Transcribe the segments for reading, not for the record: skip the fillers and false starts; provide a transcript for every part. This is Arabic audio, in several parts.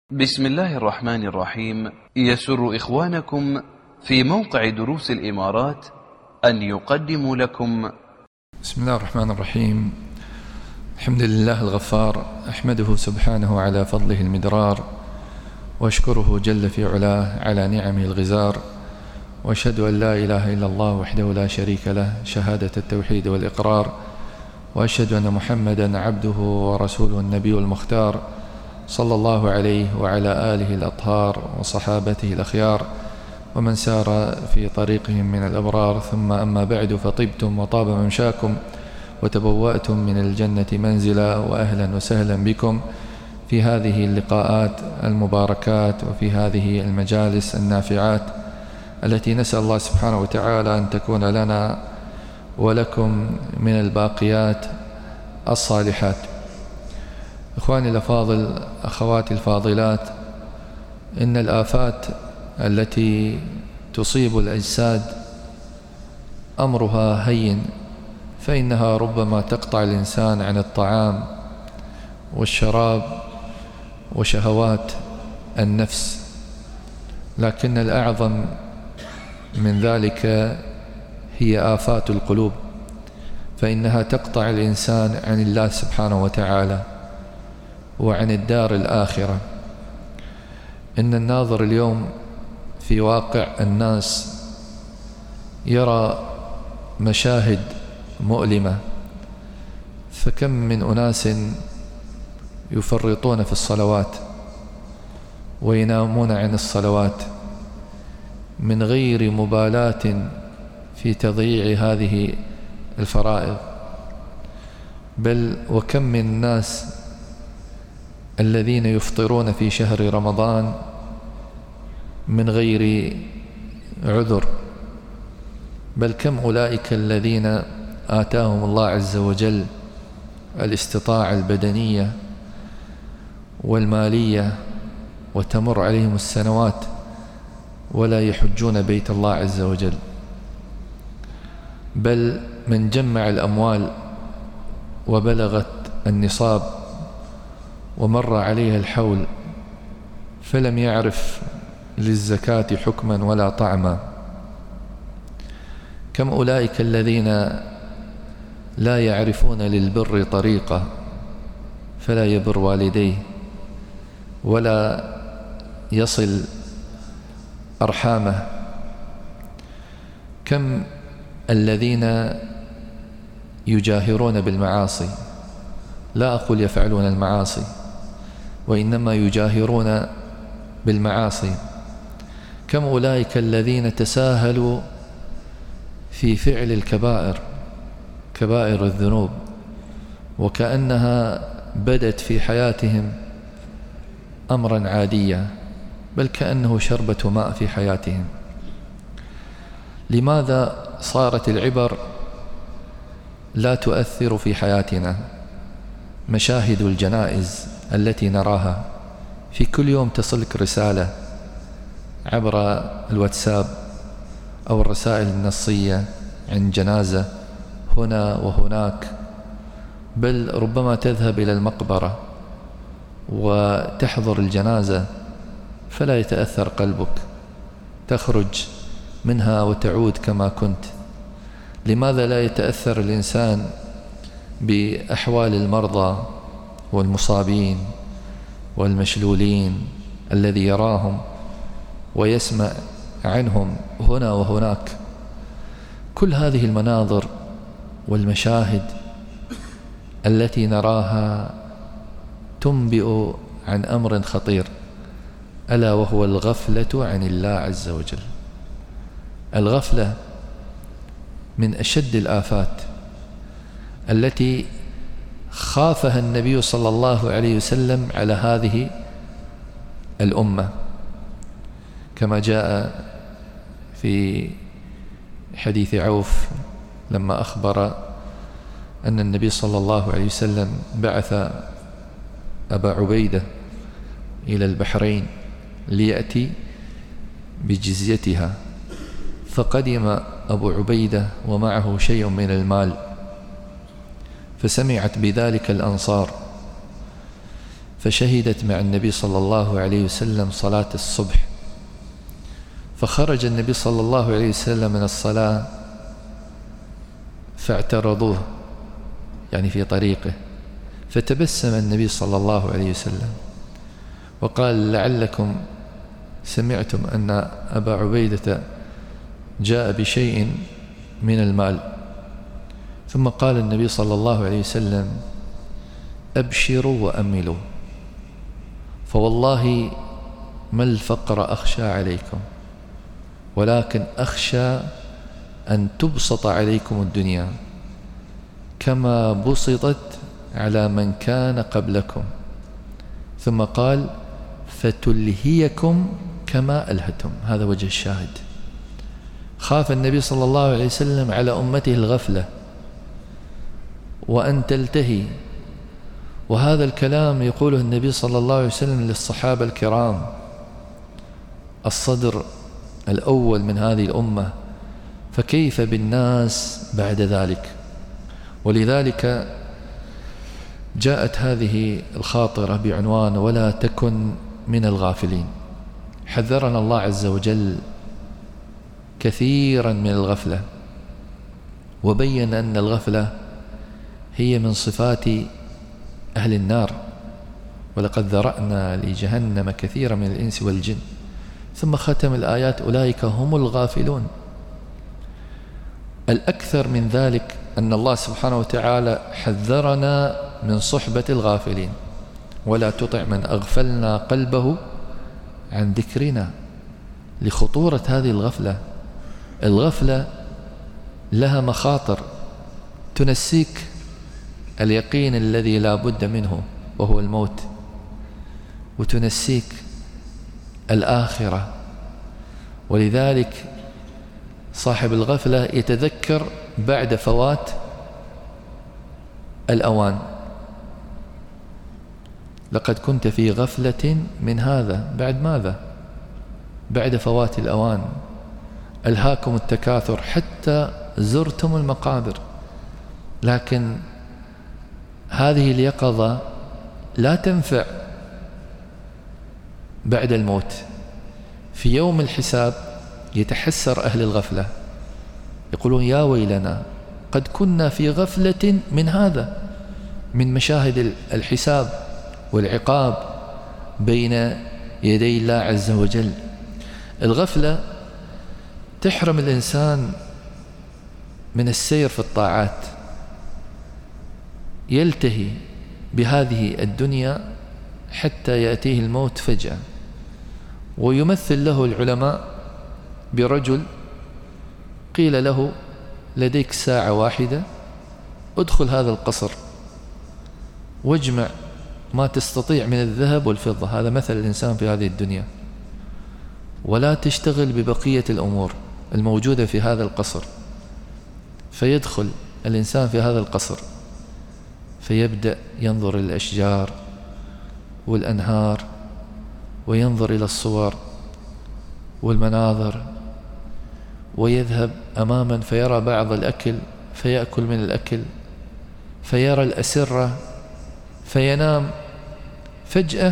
بسم الله الرحمن الرحيم. يسر إخوانكم في موقع دروس الإمارات أن يقدموا لكم بسم الله الرحمن الرحيم. الحمد لله الغفار، أحمده سبحانه على فضله المدرار، وأشكره جل في علاه على نعمه الغزار، وأشهد أن لا إله إلا الله وحده لا شريك له شهادة التوحيد والإقرار، وأشهد أن محمدا عبده ورسوله النبي المختار، صلى الله عليه وعلى آله الأطهار وصحابته الأخيار ومن سار في طريقهم من الأبرار. ثم أما بعد، فطبتم وطاب ممشاكم وتبوأتم من الجنة منزلا، وأهلا وسهلا بكم في هذه اللقاءات المباركات وفي هذه المجالس النافعات التي نسأل الله سبحانه وتعالى أن تكون لنا ولكم من الباقيات الصالحات. إخواني الأفاضل، أخواتي الفاضلات، إن الآفات التي تصيب الأجساد أمرها هين، فإنها ربما تقطع الإنسان عن الطعام والشراب وشهوات النفس، لكن الأعظم من ذلك هي آفات القلوب، فإنها تقطع الإنسان عن الله سبحانه وتعالى وعن الدار الآخرة. إن الناظر اليوم في واقع الناس يرى مشاهد مؤلمة، فكم من أناس يفرطون في الصلوات وينامون عن الصلوات من غير مبالاة في تضييع هذه الفرائض، بل وكم من الناس الذين يفطرون في شهر رمضان من غير عذر، بل كم أولئك الذين آتاهم الله عز وجل الاستطاعة البدنية والمالية وتمر عليهم السنوات ولا يحجون بيت الله عز وجل، بل من جمع الأموال وبلغت النصاب ومر عليها الحول فلم يعرف للزكاة حكما ولا طعما. كم أولئك الذين لا يعرفون للبر طريقة فلا يبر والديه ولا يصل أرحامه. كم الذين يجاهرون بالمعاصي، لا أقول يفعلون المعاصي، وإنما يجاهرون بالمعاصي. كم أولئك الذين تساهلوا في فعل الكبائر، كبائر الذنوب، وكأنها بدت في حياتهم أمرا عاديا، بل كأنه شربة ماء في حياتهم. لماذا صارت العبر لا تؤثر في حياتنا؟ مشاهد الجنائز التي نراها في كل يوم، تصلك رسالة عبر الواتساب أو الرسائل النصية عن جنازة هنا وهناك، بل ربما تذهب إلى المقبرة وتحضر الجنازة فلا يتأثر قلبك، تخرج منها وتعود كما كنت. لماذا لا يتأثر الإنسان بأحوال المرضى والمصابين والمشلولين الذي يراهم ويسمع عنهم هنا وهناك؟ كل هذه المناظر والمشاهد التي نراها تنبئ عن أمر خطير، ألا وهو الغفلة عن الله عز وجل. الغفلة من أشد الآفات التي خافها النبي صلى الله عليه وسلم على هذه الأمة، كما جاء في حديث عوف لما أخبر أن النبي صلى الله عليه وسلم بعث أبا عبيدة إلى البحرين ليأتي بجزيتها، فقدم أبو عبيدة ومعه شيء من المال، فسمعت بذلك الأنصار فشهدت مع النبي صلى الله عليه وسلم صلاة الصبح، فخرج النبي صلى الله عليه وسلم من الصلاة فاعترضوه، يعني في طريقه، فتبسم النبي صلى الله عليه وسلم وقال: لعلكم سمعتم أن أبا عبيدة جاء بشيء من المال. ثم قال النبي صلى الله عليه وسلم: أبشروا وأملوا، فوالله ما الفقر أخشى عليكم، ولكن أخشى أن تبسط عليكم الدنيا كما بسطت على من كان قبلكم. ثم قال: فتلهيكم كما ألهتم. هذا وجه الشاهد. خاف النبي صلى الله عليه وسلم على أمته الغفلة وأن تلتهي، وهذا الكلام يقوله النبي صلى الله عليه وسلم للصحابة الكرام، الصدر الأول من هذه الأمة، فكيف بالناس بعد ذلك؟ ولذلك جاءت هذه الخاطرة بعنوان: ولا تكن من الغافلين. حذرنا الله عز وجل كثيرا من الغفلة، وبين أن الغفلة هي من صفات أهل النار، ولقد ذرأنا لجهنم كثيرا من الإنس والجن. ثم ختم الآيات: أولئك هم الغافلون. الأكثر من ذلك أن الله سبحانه وتعالى حذرنا من صحبة الغافلين: ولا تطع من أغفلنا قلبه عن ذكرنا، لخطورة هذه الغفلة. الغفلة لها مخاطر، تنسيك اليقين الذي لا بد منه وهو الموت، وتنسيك الآخرة. ولذلك صاحب الغفلة يتذكر بعد فوات الأوان: لقد كنت في غفلة من هذا. بعد ماذا؟ بعد فوات الأوان. ألهاكم التكاثر حتى زرتم المقابر. لكن هذه اليقظة لا تنفع بعد الموت. في يوم الحساب يتحسر أهل الغفلة، يقولون: يا ويلنا قد كنا في غفلة من هذا، من مشاهد الحساب والعقاب بين يدي الله عز وجل. الغفلة تحرم الإنسان من السير في الطاعات، يلتهي بهذه الدنيا حتى يأتيه الموت فجأة. ويمثل له العلماء برجل قيل له: لديك ساعة واحدة، ادخل هذا القصر واجمع ما تستطيع من الذهب والفضة. هذا مثل الإنسان في هذه الدنيا، ولا تشتغل ببقية الأمور الموجودة في هذا القصر. فيدخل الإنسان في هذا القصر فيبدأ ينظر إلى الأشجار والأنهار، وينظر إلى الصور والمناظر، ويذهب أماما فيرى بعض الأكل فيأكل من الأكل، فيرى الأسرة فينام. فجأة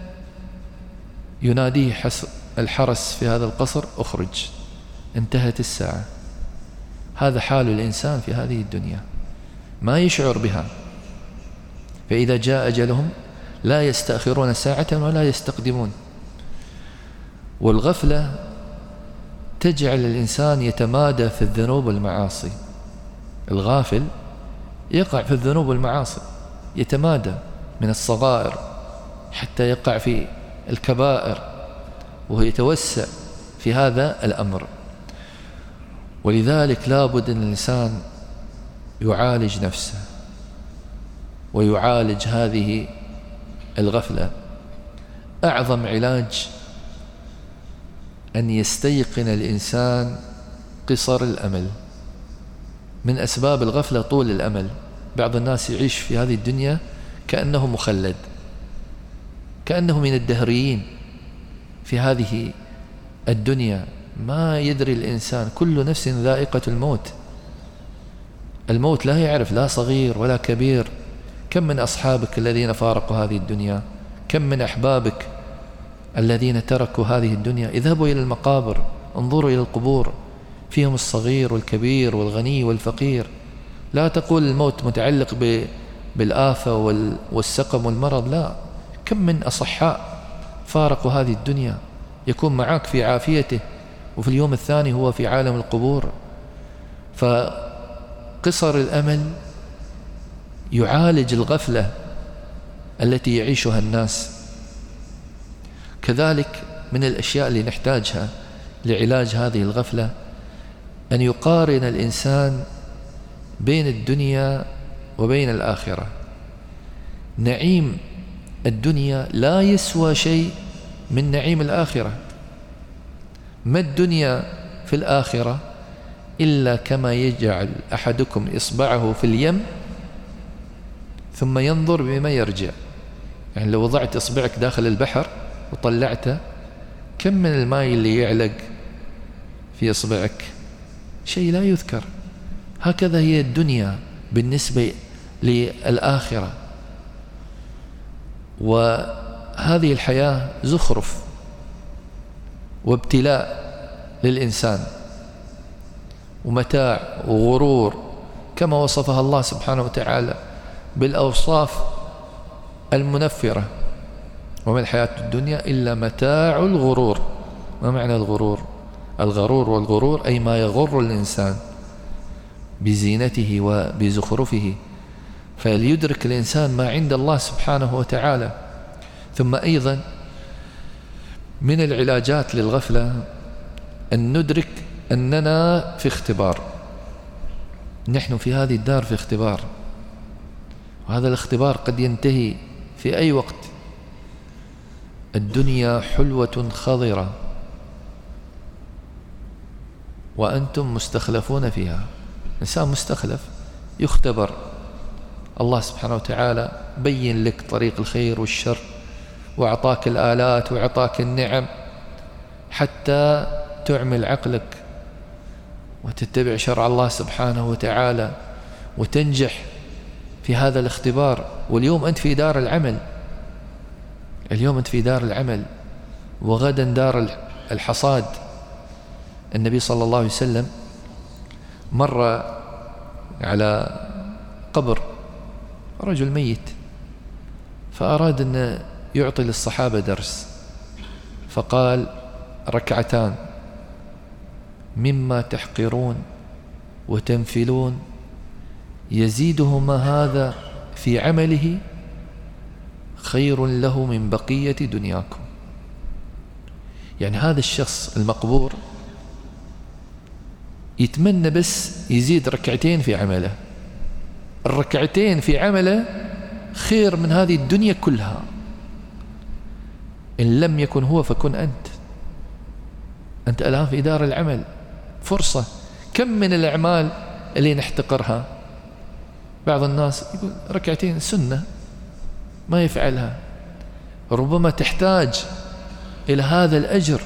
يناديه الحرس في هذا القصر: اخرج، انتهت الساعة. هذا حال الإنسان في هذه الدنيا، ما يشعر بها. فإذا جاء أجلهم لا يستأخرون ساعة ولا يستقدمون. والغفلة تجعل الإنسان يتمادى في الذنوب والمعاصي. الغافل يقع في الذنوب والمعاصي، يتمادى من الصغائر حتى يقع في الكبائر، وهو يتوسع في هذا الأمر. ولذلك لابد أن الإنسان يعالج نفسه ويعالج هذه الغفلة. أعظم علاج أن يستيقن الإنسان قصر الأمل. من أسباب الغفلة طول الأمل. بعض الناس يعيش في هذه الدنيا كأنه مخلد، كأنه من الدهريين في هذه الدنيا. ما يدري الإنسان، كل نفس ذائقة الموت. الموت لا يعرف لا صغير ولا كبير. كم من أصحابك الذين فارقوا هذه الدنيا كم من أحبابك الذين تركوا هذه الدنيا اذهبوا إلى المقابر، انظروا إلى القبور، فيهم الصغير والكبير والغني والفقير. لا تقول الموت متعلق بالآفة والسقم والمرض، لا، كم من أصحاء فارقوا هذه الدنيا، يكون معك في عافيته وفي اليوم الثاني هو في عالم القبور. فقصر الأمل يعالج الغفلة التي يعيشها الناس. كذلك من الأشياء اللي نحتاجها لعلاج هذه الغفلة أن يقارن الإنسان بين الدنيا وبين الآخرة. نعيم الدنيا لا يسوى شيء من نعيم الآخرة. ما الدنيا في الآخرة إلا كما يجعل أحدكم إصبعه في اليم ثم ينظر بما يرجع. يعني لو وضعت إصبعك داخل البحر وطلعته، كم من الماء اللي يعلق في إصبعك؟ شيء لا يذكر. هكذا هي الدنيا بالنسبة للآخرة. وهذه الحياة زخرف وابتلاء للإنسان ومتاع وغرور، كما وصفها الله سبحانه وتعالى بالأوصاف المنفرة: وما الحياة الدنيا إلا متاع الغرور. ما معنى الغرور؟ الغرور والغرور أي ما يغر الإنسان بزينته وبزخرفه، فليدرك الإنسان ما عند الله سبحانه وتعالى. ثم أيضا من العلاجات للغفلة أن ندرك أننا في اختبار. نحن في هذه الدار في اختبار، وهذا الاختبار قد ينتهي في أي وقت. الدنيا حلوة خضرة وأنتم مستخلفون فيها. إنسان مستخلف يختبر. الله سبحانه وتعالى بين لك طريق الخير والشر، وأعطاك الآلات وأعطاك النعم حتى تعمل عقلك وتتبع شرع الله سبحانه وتعالى وتنجح في هذا الاختبار. واليوم أنت في دار العمل، اليوم أنت في دار العمل، وغدا دار الحصاد. النبي صلى الله عليه وسلم مر على قبر رجل ميت، فأراد أن يعطي للصحابة درس، فقال: ركعتان مما تحقرون وتنفلون يزيدهما هذا في عمله خير له من بقية دنياكم. يعني هذا الشخص المقبور يتمنى بس يزيد ركعتين في عمله. الركعتين في عمله خير من هذه الدنيا كلها. إن لم يكن هو فكن أنت الآن في دار العمل، فرصة. كم من الأعمال اللي نحتقرها، بعض الناس يقول ركعتين سنة ما يفعلها، ربما تحتاج إلى هذا الأجر.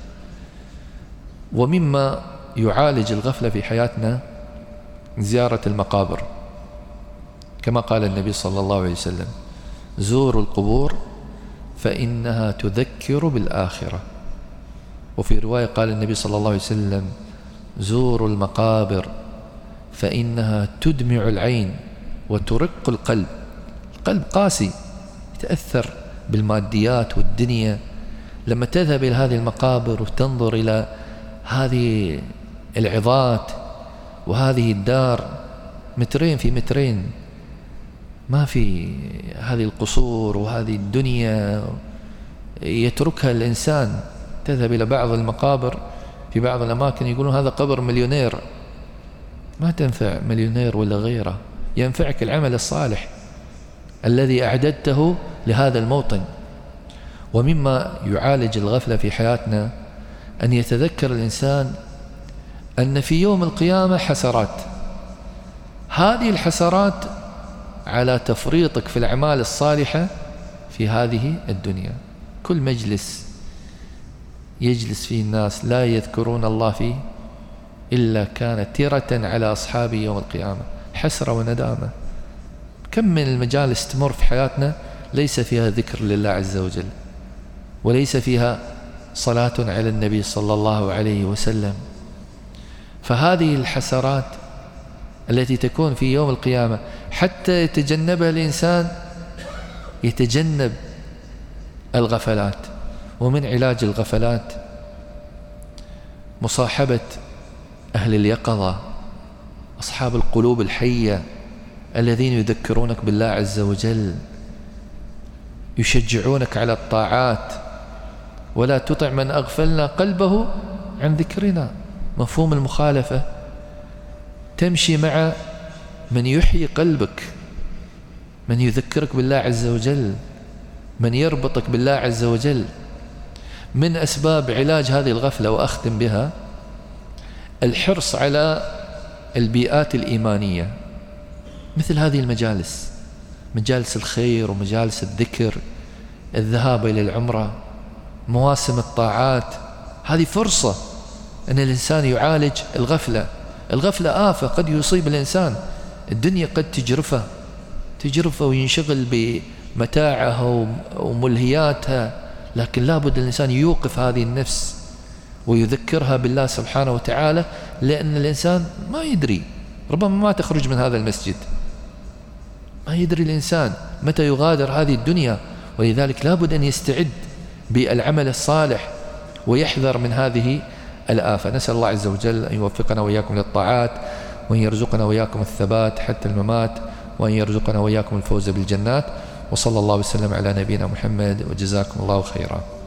ومما يعالج الغفلة في حياتنا زيارة المقابر، كما قال النبي صلى الله عليه وسلم: زوروا القبور فإنها تذكر بالآخرة. وفي رواية قال النبي صلى الله عليه وسلم: زوروا المقابر فإنها تدمع العين وترق القلب. القلب قاسي، يتأثر بالماديات والدنيا. لما تذهب إلى هذه المقابر وتنظر إلى هذه العظات وهذه الدار مترين في مترين، ما في هذه القصور وهذه الدنيا يتركها الإنسان. تذهب إلى بعض المقابر في بعض الأماكن يقولون هذا قبر مليونير. ما تنفع مليونير ولا غيره، ينفعك العمل الصالح الذي أعددته لهذا الموطن. ومما يعالج الغفلة في حياتنا أن يتذكر الإنسان أن في يوم القيامة حسرات. هذه الحسرات على تفريطك في الأعمال الصالحة في هذه الدنيا. كل مجلس يجلس فيه الناس لا يذكرون الله فيه إلا كان تيرة على أصحابه يوم القيامة، حسرة وندامة. كم من المجالس تمر في حياتنا ليس فيها ذكر لله عز وجل، وليس فيها صلاة على النبي صلى الله عليه وسلم. فهذه الحسرات التي تكون في يوم القيامة حتى يتجنبها الإنسان، يتجنب الغفلات. ومن علاج الغفلات مصاحبة أهل اليقظة، أصحاب القلوب الحية الذين يذكرونك بالله عز وجل، يشجعونك على الطاعات. ولا تطع من أغفلنا قلبه عن ذكرنا. مفهوم المخالفة، تمشي مع من يحيي قلبك، من يذكرك بالله عز وجل، من يربطك بالله عز وجل. من أسباب علاج هذه الغفلة وأختم بها الحرص على البيئات الإيمانية، مثل هذه المجالس، مجالس الخير ومجالس الذكر، الذهاب إلى العمرة، مواسم الطاعات. هذه فرصة أن الإنسان يعالج الغفلة. الغفلة آفة قد يصيب الإنسان، الدنيا قد تجرفه وينشغل بمتاعها وملهياتها، لكن لابد الإنسان يوقف هذه النفس ويذكرها بالله سبحانه وتعالى، لأن الإنسان ما يدري، ربما ما تخرج من هذا المسجد، ما يدري الإنسان متى يغادر هذه الدنيا. ولذلك لابد أن يستعد بالعمل الصالح ويحذر من هذه الآفة. نسأل الله عز وجل أن يوفقنا وإياكم للطاعات، وأن يرزقنا وإياكم الثبات حتى الممات، وأن يرزقنا وإياكم الفوز بالجنات. وصلى الله وسلم على نبينا محمد، وجزاكم الله خيرا.